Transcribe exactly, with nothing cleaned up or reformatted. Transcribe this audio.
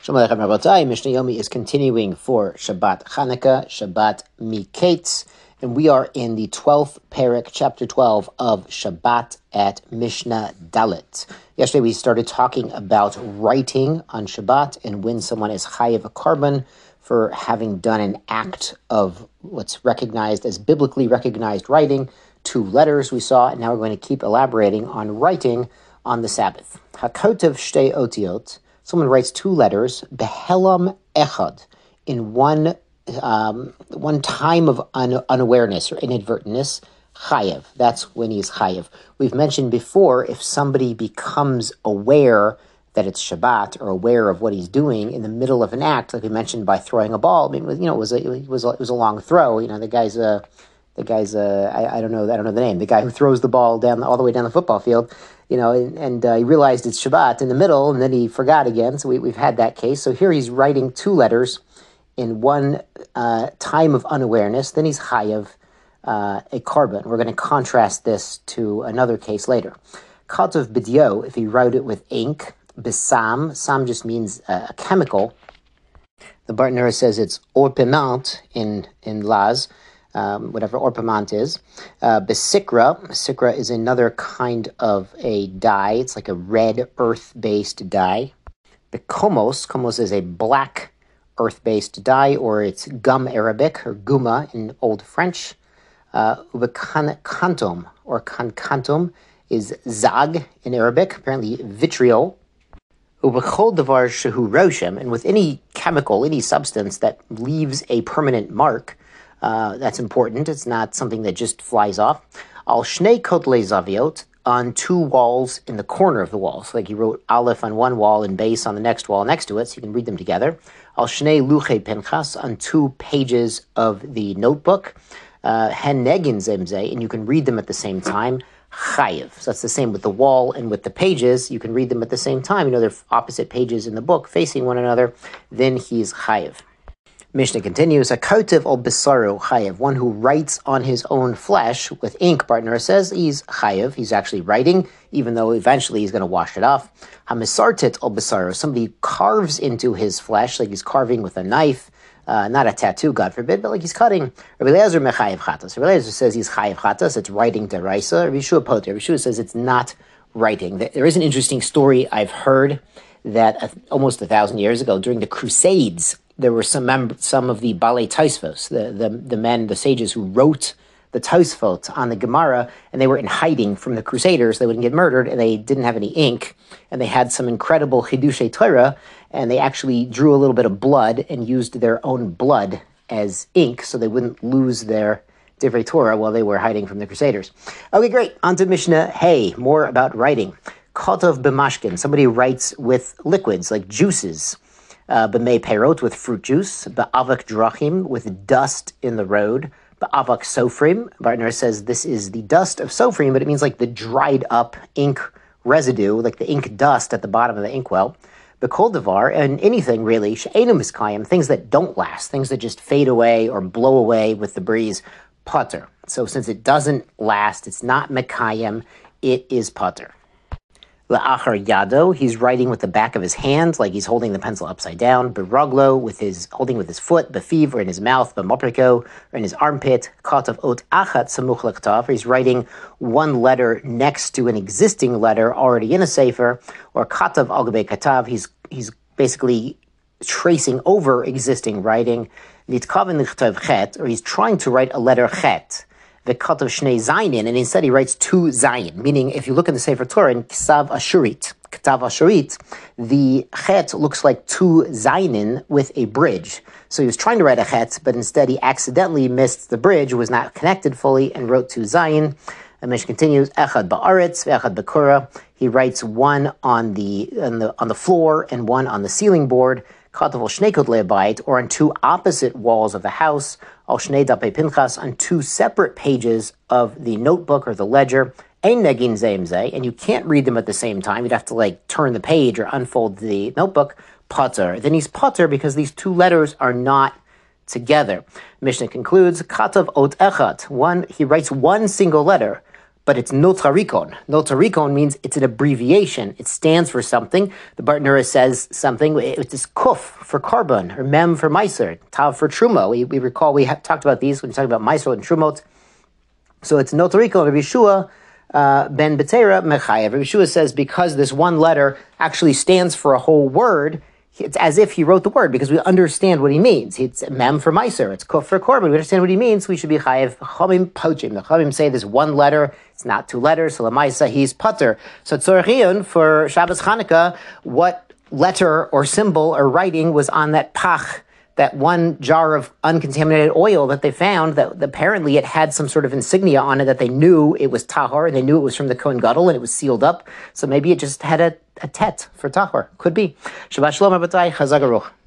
Shalom Aleichem Rabotai. Mishnah Yomi is continuing for Shabbat Chanukah, Shabbat Miketz, and we are in the twelfth parak, chapter twelve of Shabbat at Mishnah Dalet. Yesterday we started talking about writing on Shabbat and when someone is chayiv a carbon for having done an act of what's recognized as biblically recognized writing, two letters we saw, and now we're going to keep elaborating on writing on the Sabbath. Hakotev shtei otiot. Someone writes two letters, behelam echad, in one um, one time of un- unawareness or inadvertentness, chayev. That's when he's chayev. We've mentioned before, if somebody becomes aware that it's Shabbat or aware of what he's doing in the middle of an act, like we mentioned by throwing a ball. I mean, you know, it was a, it was a, it was a long throw. You know, the guy's a the guy's a, I, I don't know I don't know the name. The guy who throws the ball down all the way down the football field. You know, and, and uh, he realized it's Shabbat in the middle, and then he forgot again. So we, we've had that case. So here he's writing two letters in one uh, time of unawareness. Then he's chayav uh, a carbon. We're going to contrast this to another case later. Katav b'dio, if he wrote it with ink. Besam, sam just means uh, a chemical. The Bartenura says it's orpiment in in Laz. Um, whatever orpiment is. Uh, Besikra, Besikra is another kind of a dye. It's like a red earth-based dye. Bekomos, komos is a black earth-based dye, or it's gum Arabic, or guma in Old French. Uh, Ubekantom, or kankantum, is zag in Arabic, apparently vitriol. Ubechol davar shehu roshem, and with any chemical, any substance that leaves a permanent mark, Uh, that's important. It's not something that just flies off. Al shnei kotle zaviot, on two walls in the corner of the wall. So like he wrote Aleph on one wall and Beis on the next wall next to it, so you can read them together. Al shnei luche pinchas, on two pages of the notebook. Hen negin zemze, and you can read them at the same time. Chayiv. So that's the same with the wall and with the pages. You can read them at the same time. You know, they're opposite pages in the book facing one another. Then he's chayiv. Mishnah continues, a kotiv al besaru chayev, one who writes on his own flesh with ink, Bartenura says, he's chayev, he's actually writing, even though eventually he's going to wash it off. Hamisartit al besaru, somebody carves into his flesh, like he's carving with a knife, uh, not a tattoo, God forbid, but like he's cutting. Rabbi Eliezer mechayev chatas. Rabbi Eliezer says he's chayev chatas, it's writing deraisa. Rabbi Yeshua poter. Rabbi Yeshua says it's not writing. There is an interesting story I've heard that uh, almost a thousand years ago, during the Crusades, there were some mem- some of the Balei Tosfos, the, the the men, the sages who wrote the Tosfot on the Gemara, and they were in hiding from the Crusaders. They wouldn't get murdered, and they didn't have any ink, and they had some incredible Chidushei Torah, and they actually drew a little bit of blood and used their own blood as ink, so they wouldn't lose their Divrei Torah while they were hiding from the Crusaders. Okay, great. On to Mishnah Hey, more about writing. Kotov b'mashkin, somebody writes with liquids, like juices. Uh, b'mei perot, with fruit juice. B'avak drachim, with dust in the road. B'avak sofrim, Bartenura says this is the dust of sofrim, but it means like the dried up ink residue, like the ink dust at the bottom of the inkwell. B'kol davar, and anything really, she'enu miskayim, things that don't last, things that just fade away or blow away with the breeze, pater. So since it doesn't last, it's not mekayim, it is pater. La'achar yado, he's writing with the back of his hand, like he's holding the pencil upside down. Beraglo, with his holding with his foot. Befiv, or in his mouth. B'mopriko, or in his armpit. Katav ot achat samuch lektav, he's writing one letter next to an existing letter already in a sefer. Or katav al gabei katav, he's he's basically tracing over existing writing. Nitkaven lichtav chet, or he's trying to write a letter chet. The cut of Shnei Zayin, and instead he writes two Zayin, meaning if you look in the Sefer Torah in Ksav Ashurit, Ktav Ashurit, the Chet looks like two Zayin with a bridge. So he was trying to write a Chet, but instead he accidentally missed the bridge, was not connected fully, and wrote two Zayin. And Mishnah continues, Echad Ba'aretz, Echad B'Kura. He writes one on the, on the on the floor and one on the ceiling board. Katav al shnei kotlei bayit, or on two opposite walls of the house, al shnei dapei pinchas, on two separate pages of the notebook or the ledger, ein negin zeimzei, and you can't read them at the same time. You'd have to like turn the page or unfold the notebook. Pater. Then he's pater because these two letters are not together. Mishnah concludes, Katav ot echat, one, he writes one single letter, but it's notarikon. Notarikon means it's an abbreviation. It stands for something. The Bartenura says something. It's this kuf for carbon, or mem for meiser, tav for truma. We, we recall we have talked about these when we talked about meiser and trumot. So it's notarikon. Rabbi Yeshua uh, ben Betera mechayev. Rabbi Yeshua says because this one letter actually stands for a whole word, it's as if he wrote the word, because we understand what he means. It's mem for meiser, it's kuf for korban. We understand what he means, so we should be chayev. Chachamim pochim. The Chachamim say this one letter, it's not two letters, so lamaisa, he's putter. So tzorechiyun, for Shabbos Chanukah, what letter or symbol or writing was on that pach, that one jar of uncontaminated oil that they found, that apparently it had some sort of insignia on it that they knew it was tahor, and they knew it was from the Kohen Gadol, and it was sealed up. So maybe it just had a, a tet for tahor. Could be. Shabbat shalom, Rabbatai. Chazak Aruch.